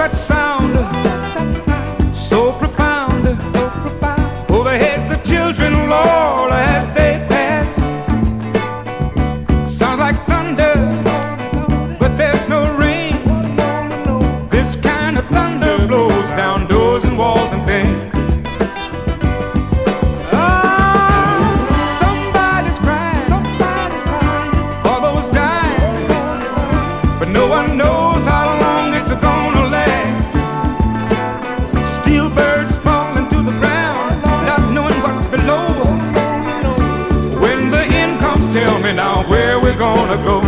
that sound? So profound. Over heads of children, Lord, as they pass. Sounds like thunder, but there's no rain. This kind of thunder blows down doors and walls and things. Somebody's crying for those dying, but no one knows how long it's gonna last. Steel birds falling to the ground, not knowing what's below. When the end comes, tell me now where we're gonna go.